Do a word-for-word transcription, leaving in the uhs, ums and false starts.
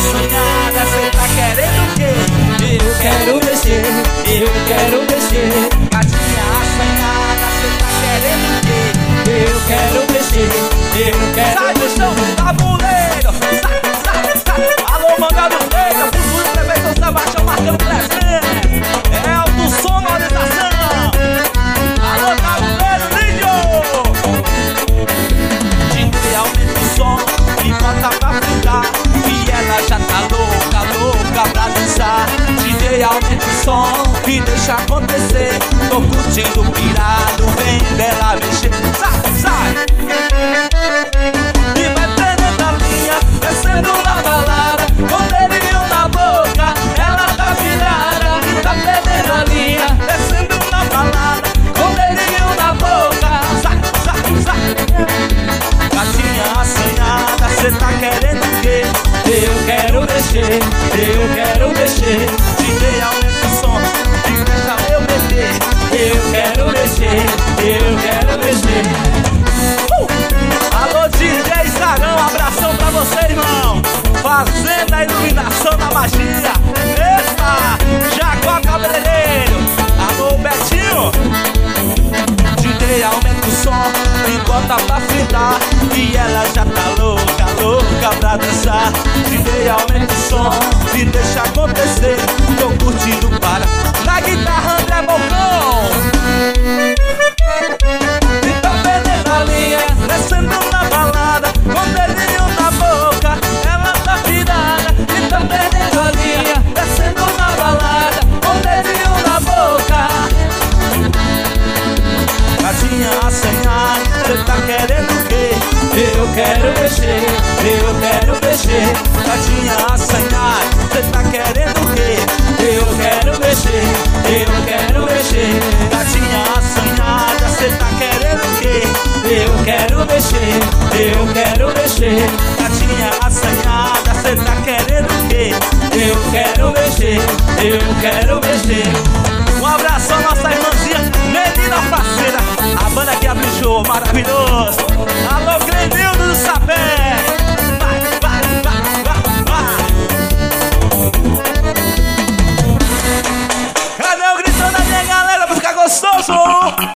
assanhada, cê tá querendo o quê? Eu quero mexer, eu quero mexer. Gatinha assanhada, cê tá querendo o quê? Eu quero mexer, eu quero Sai do chão, tabuleiro, sai, sai, sai. Alô, Mangado Negra, futuro prefeito Sebastião marcando presente. É o do sonorização. Alô, tabuleiro, lindo. Gente, aumenta o som e bota pra fritar, que ela já tá louca, louca pra dançar. D J, aumenta o som e deixa acontecer. Tô curtindo pirado, vem dela mexer. Sai, sai. E vai prendendo a linha, descendo na balada, com dedinho na boca, ela tá virada. E tá prendendo a linha, descendo na balada, com dedinho na boca. Sai, sai, sai. Gatinha assanhada, cê tá querendo o quê? Eu quero mexer, eu quero mexer. D J, aumenta o som e deixa eu meter. Eu quero mexer, eu quero mexer. uh! Alô, D J Zarão, abração pra você, irmão. Fazendo a iluminação da magia. Eita, Jacó Cabeleireiro. Alô, Betinho. D J, aumenta o som e bota pra fritar, que ela já tá louca, louca pra dançar. D J, aumenta o som e deixa acontecer. Tô curtindo para na guitarra André Bocão. E tá perdendo a linha, descendo na balada, com dedinho na boca, ela tá virada. E tá perdendo a linha, descendo na balada, com dedinho na boca. Gatinha assanhada, cê tá querendo o quê? Eu quero mexer, eu quero mexer. Gatinha assanhada, cê tá querendo o quê? Eu quero mexer, eu quero mexer. Gatinha assanhada, cê tá querendo o quê? Eu quero mexer, eu quero mexer. Gatinha assanhada, cê tá querendo o quê? Eu quero mexer, eu quero mexer. Um abraço à nossa irmãzinha, menina parceira. A banda que abriu o show, maravilhoso.